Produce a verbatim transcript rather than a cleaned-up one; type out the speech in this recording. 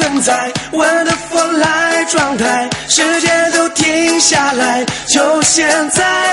存在 Wonderful Life 状态，世界都停下来，就现在。